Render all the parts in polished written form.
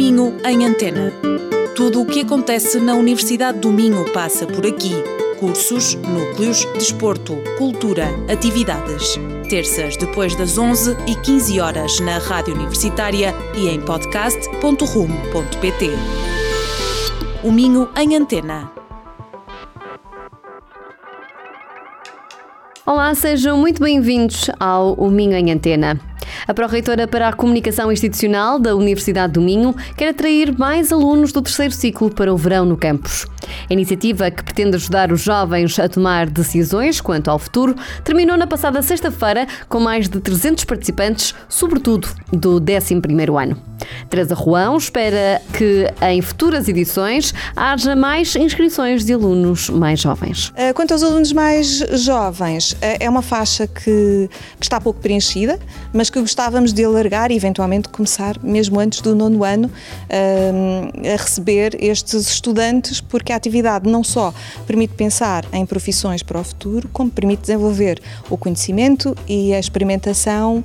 Minho em Antena. Tudo o que acontece na Universidade do Minho passa por aqui. Cursos, núcleos, desporto, cultura, atividades. Terças depois das 11h15 na Rádio Universitária e em podcast.rum.pt. O Minho em Antena. Olá, sejam muito bem-vindos ao O Minho em Antena. A Pró-Reitora para a Comunicação Institucional da Universidade do Minho quer atrair mais alunos do terceiro ciclo para o verão no campus. A iniciativa, que pretende ajudar os jovens a tomar decisões quanto ao futuro, terminou na passada sexta-feira com mais de 300 participantes, sobretudo do 11º ano. Teresa Roão espera que em futuras edições haja mais inscrições de alunos mais jovens. Quanto aos alunos mais jovens, é uma faixa que está pouco preenchida, mas que gostávamos de alargar e eventualmente começar mesmo antes do 9º ano a receber estes estudantes, porque a atividade não só permite pensar em profissões para o futuro, como permite desenvolver o conhecimento e a experimentação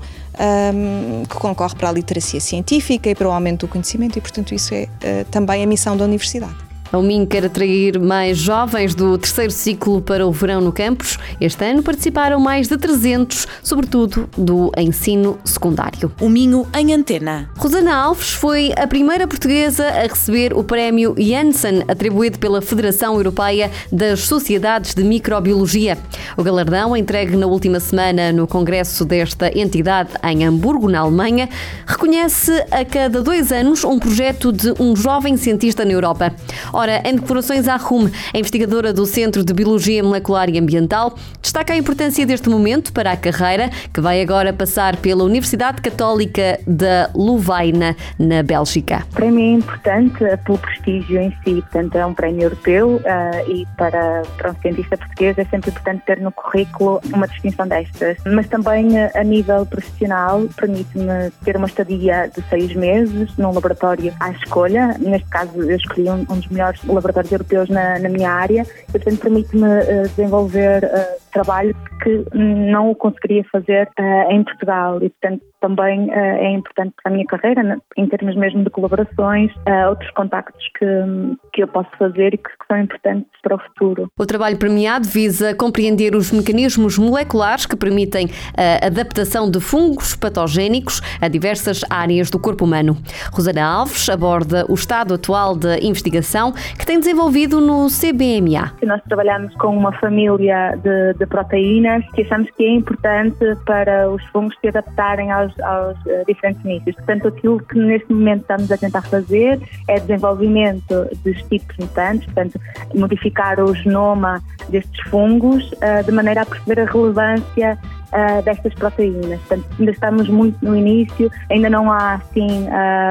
que concorre para a literacia científica e para o aumento do conhecimento, e portanto isso é também a missão da Universidade. A UMIN quer atrair mais jovens do terceiro ciclo para o verão no campus. Este ano participaram mais de 300, sobretudo do ensino secundário. O Minho em Antena. Rosana Alves foi a primeira portuguesa a receber o prémio Janssen, atribuído pela Federação Europeia das Sociedades de Microbiologia. O galardão, entregue na última semana no congresso desta entidade em Hamburgo, na Alemanha, reconhece a cada 2 anos um projeto de um jovem cientista na Europa. Ora, em declarações à RUM, a investigadora do Centro de Biologia Molecular e Ambiental destaca a importância deste momento para a carreira, que vai agora passar pela Universidade Católica da Louvaina, na Bélgica. Para mim é importante pelo prestígio em si, portanto é um prémio europeu e para um cientista português é sempre importante ter no currículo uma distinção destas, mas também a nível profissional permite-me ter uma estadia de 6 meses num laboratório à escolha. Neste caso eu escolhi um dos melhores laboratórios europeus na minha área e, portanto, permite-me desenvolver trabalho que não o conseguiria fazer em Portugal e, portanto, também é importante para a minha carreira, em termos mesmo de colaborações, outros contactos que eu posso fazer e que são importantes para o futuro. O trabalho premiado visa compreender os mecanismos moleculares que permitem a adaptação de fungos patogénicos a diversas áreas do corpo humano. Rosana Alves aborda o estado atual da investigação que tem desenvolvido no CBMA. Nós trabalhamos com uma família de proteínas que achamos que é importante para os fungos se adaptarem aos diferentes níveis. Portanto, aquilo que neste momento estamos a tentar fazer é desenvolvimento dos tipos mutantes, portanto, modificar o genoma destes fungos de maneira a perceber a relevância destas proteínas. Portanto, ainda estamos muito no início, ainda não há assim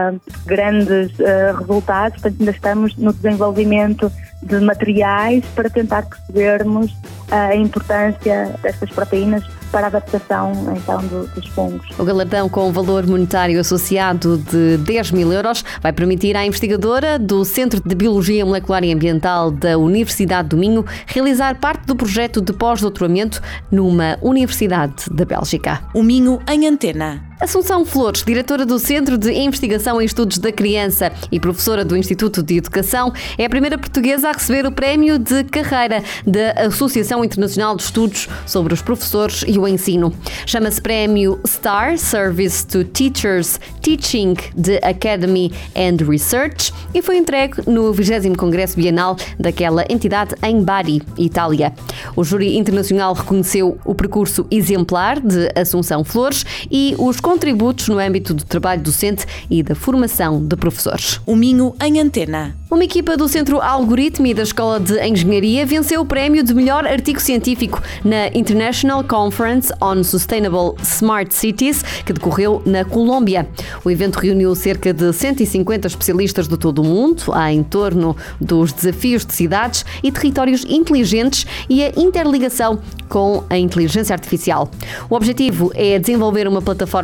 grandes resultados, portanto, ainda estamos no desenvolvimento de materiais para tentar percebermos a importância destas proteínas para a adaptação então dos fungos. O galardão, com um valor monetário associado de 10.000 euros, vai permitir à investigadora do Centro de Biologia Molecular e Ambiental da Universidade do Minho realizar parte do projeto de pós-doutoramento numa universidade da Bélgica. O Minho em Antena. Assunção Flores, diretora do Centro de Investigação em Estudos da Criança e professora do Instituto de Educação, é a primeira portuguesa a receber o prémio de carreira da Associação Internacional de Estudos sobre os Professores e o Ensino. Chama-se Prémio STAR, Service to Teachers, Teaching the Academy and Research, e foi entregue no 20º Congresso Bienal daquela entidade em Bari, Itália. O júri internacional reconheceu o percurso exemplar de Assunção Flores e os contributos no âmbito do trabalho docente e da formação de professores. O Minho em Antena. Uma equipa do Centro Algoritmo e da Escola de Engenharia venceu o prémio de melhor artigo científico na International Conference on Sustainable Smart Cities, que decorreu na Colômbia. O evento reuniu cerca de 150 especialistas de todo o mundo em torno dos desafios de cidades e territórios inteligentes e a interligação com a inteligência artificial. O objetivo é desenvolver uma plataforma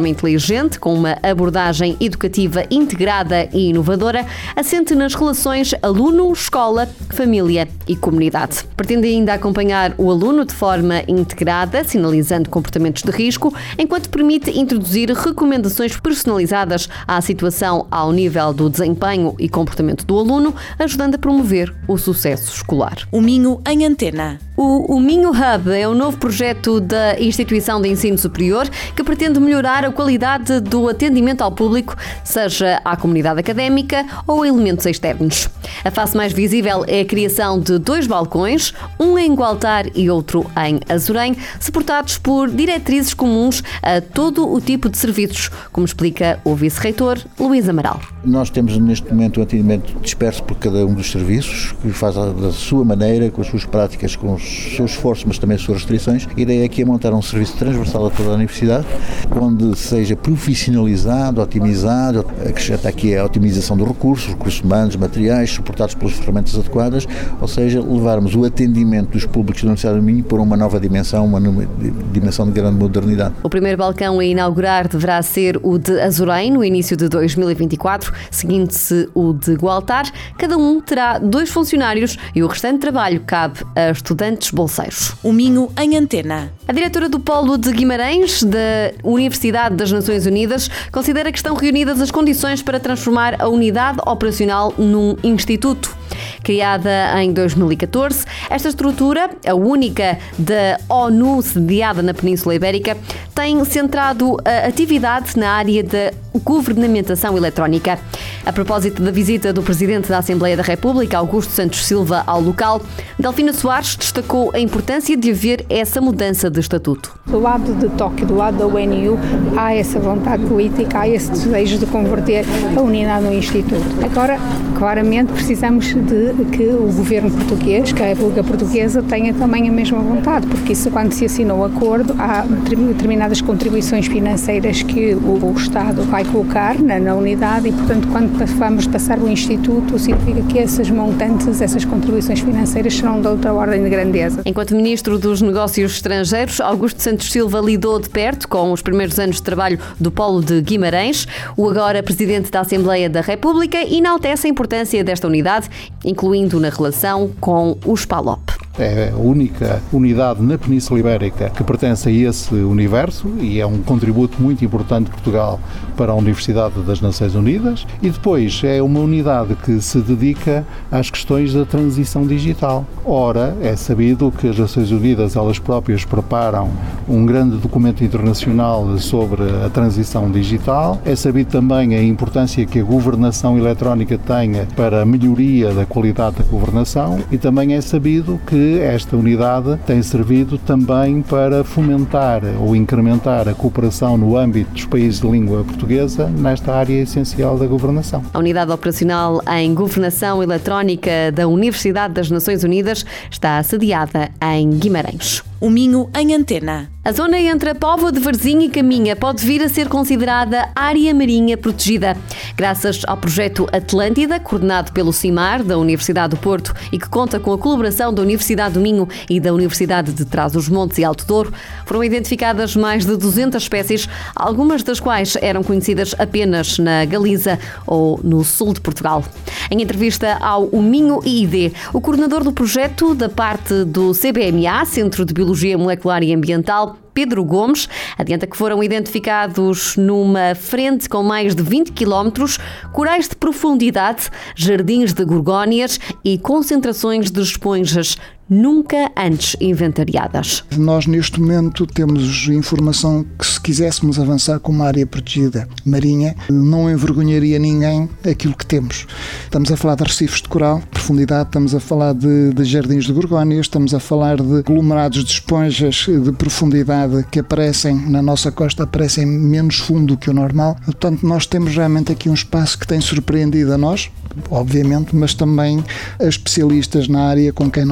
forma inteligente, com uma abordagem educativa integrada e inovadora, assente nas relações aluno, escola, família e comunidade. Pretende ainda acompanhar o aluno de forma integrada, sinalizando comportamentos de risco, enquanto permite introduzir recomendações personalizadas à situação ao nível do desempenho e comportamento do aluno, ajudando a promover o sucesso escolar. O Minho em Antena. O Minho Hub é um novo projeto da Instituição de Ensino Superior que pretende melhorar a qualidade do atendimento ao público, seja à comunidade académica ou a elementos externos. A face mais visível é a criação de 2 balcões, um em Gualtar e outro em Azurém, suportados por diretrizes comuns a todo o tipo de serviços, como explica o vice-reitor Luís Amaral. Nós temos neste momento um atendimento disperso por cada um dos serviços, que faz da sua maneira, com as suas práticas, com os seus esforços, mas também as suas restrições. A ideia aqui é montar um serviço transversal a toda a universidade, onde seja profissionalizado, otimizado, acrescenta aqui a otimização dos recursos humanos, materiais, suportados pelas ferramentas adequadas, ou seja, levarmos o atendimento dos públicos da Universidade do Minho para uma nova dimensão, uma dimensão de grande modernidade. O primeiro balcão a inaugurar deverá ser o de Azurém, no início de 2024, seguindo-se o de Gualtar. Cada um terá 2 funcionários e o restante trabalho cabe a estudantes bolseiros. O Minho em Antena. A diretora do Polo de Guimarães, da Universidade das Nações Unidas, considera que estão reunidas as condições para transformar a unidade operacional num instituto. Criada em 2014, esta estrutura, a única da ONU sediada na Península Ibérica, tem centrado a atividade na área da governamentação eletrónica. A propósito da visita do Presidente da Assembleia da República, Augusto Santos Silva, ao local, Delfina Soares destacou a importância de haver essa mudança de estatuto. Do lado de Tóquio, do lado da UNU, há essa vontade política, há esse desejo de converter a unidade no Instituto. Agora, claramente, precisamos de que o governo português, que a República Portuguesa, tenha também a mesma vontade, porque isso, quando se assinou o acordo, há determinadas contribuições financeiras que o Estado vai colocar na unidade e, portanto, quando vamos passar o Instituto, significa que esses montantes, essas contribuições financeiras serão de outra ordem de grandeza. Enquanto Ministro dos Negócios Estrangeiros, Augusto Santos Silva lidou de perto com os primeiros anos de trabalho do Polo de Guimarães. O agora Presidente da Assembleia da República enaltece a importância desta unidade, incluindo na relação com os PALOP. É a única unidade na Península Ibérica que pertence a esse universo e é um contributo muito importante de Portugal para a Universidade das Nações Unidas. E depois é uma unidade que se dedica às questões da transição digital. Ora, é sabido que as Nações Unidas elas próprias preparam um grande documento internacional sobre a transição digital. É sabido também a importância que a governação eletrónica tenha para a melhoria da qualidade da governação e também é sabido que esta unidade tem servido também para fomentar ou incrementar a cooperação no âmbito dos países de língua portuguesa nesta área essencial da governação. A Unidade Operacional em Governação Eletrónica da Universidade das Nações Unidas está sediada em Guimarães. O Minho em Antena. A zona entre a Póvoa de Varzim e Caminha pode vir a ser considerada área marinha protegida. Graças ao projeto Atlântida, coordenado pelo CIMAR, da Universidade do Porto, e que conta com a colaboração da Universidade do Minho e da Universidade de Trás-os-Montes e Alto Douro, foram identificadas mais de 200 espécies, algumas das quais eram conhecidas apenas na Galiza ou no sul de Portugal. Em entrevista ao Minho ID, o coordenador do projeto da parte do CBMA, Centro de Biologia Molecular e Ambiental, Pedro Gomes, adianta que foram identificados numa frente com mais de 20 km, corais de profundidade, jardins de gorgónias e concentrações de esponjas nunca antes inventariadas. Nós, neste momento, temos informação que, se quiséssemos avançar com uma área protegida marinha, não envergonharia ninguém aquilo que temos. Estamos a falar de recifes de coral, profundidade, estamos a falar de jardins de gorgónias, estamos a falar de aglomerados de esponjas de profundidade que aparecem na nossa costa, aparecem menos fundo que o normal. Portanto, nós temos realmente aqui um espaço que tem surpreendido a nós, obviamente, mas também a especialistas na área com quem nós trabalhamos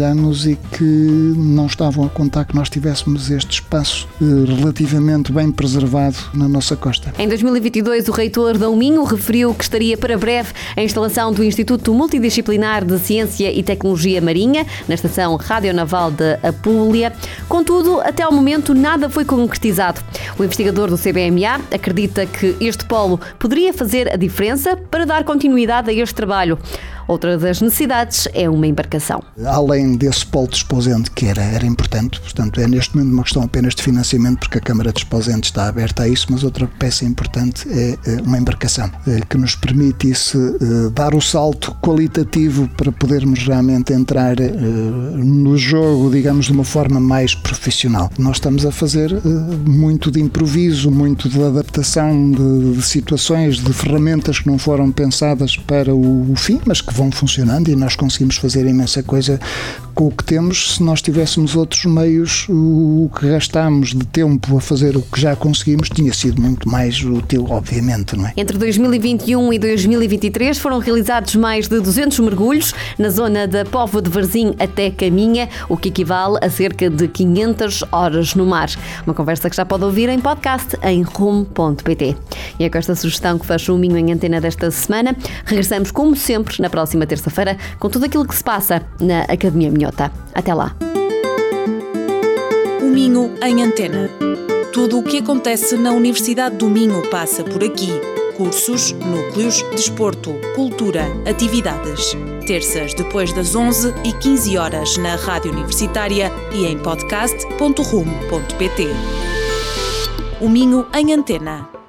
trabalhamos e que não estavam a contar que nós tivéssemos este espaço relativamente bem preservado na nossa costa. Em 2022, o reitor Dom Minho referiu que estaria para breve a instalação do Instituto Multidisciplinar de Ciência e Tecnologia Marinha na Estação Radionaval de Apulia. Contudo, até ao momento nada foi concretizado. O investigador do CBMA acredita que este polo poderia fazer a diferença para dar continuidade a este trabalho. Outra das necessidades é uma embarcação. Além desse polo desposente que era importante, portanto é neste momento uma questão apenas de financiamento, porque a Câmara de Desposentes está aberta a isso, mas outra peça importante é uma embarcação que nos permitisse dar o salto qualitativo para podermos realmente entrar no jogo, digamos, de uma forma mais profissional. Nós estamos a fazer muito de improviso, muito de adaptação de situações, de ferramentas que não foram pensadas para o fim, mas que vão funcionando, e nós conseguimos fazer imensa coisa com o que temos. Se nós tivéssemos outros meios, o que gastámos de tempo a fazer o que já conseguimos tinha sido muito mais útil, obviamente, não é? Entre 2021 e 2023 foram realizados mais de 200 mergulhos na zona da Póvoa de Varzim até Caminha, o que equivale a cerca de 500 horas no mar. Uma conversa que já pode ouvir em podcast em rumo.pt. E é com esta sugestão que fecha o Minho em Antena desta semana. Regressamos, como sempre, na próxima terça-feira com tudo aquilo que se passa na Academia Minhota. Até lá. O Minho em Antena. Tudo o que acontece na Universidade do Minho passa por aqui. Cursos, núcleos, desporto, cultura, atividades. Terças depois das 11h15 na Rádio Universitária e em podcast.rumo.pt. O Minho em Antena.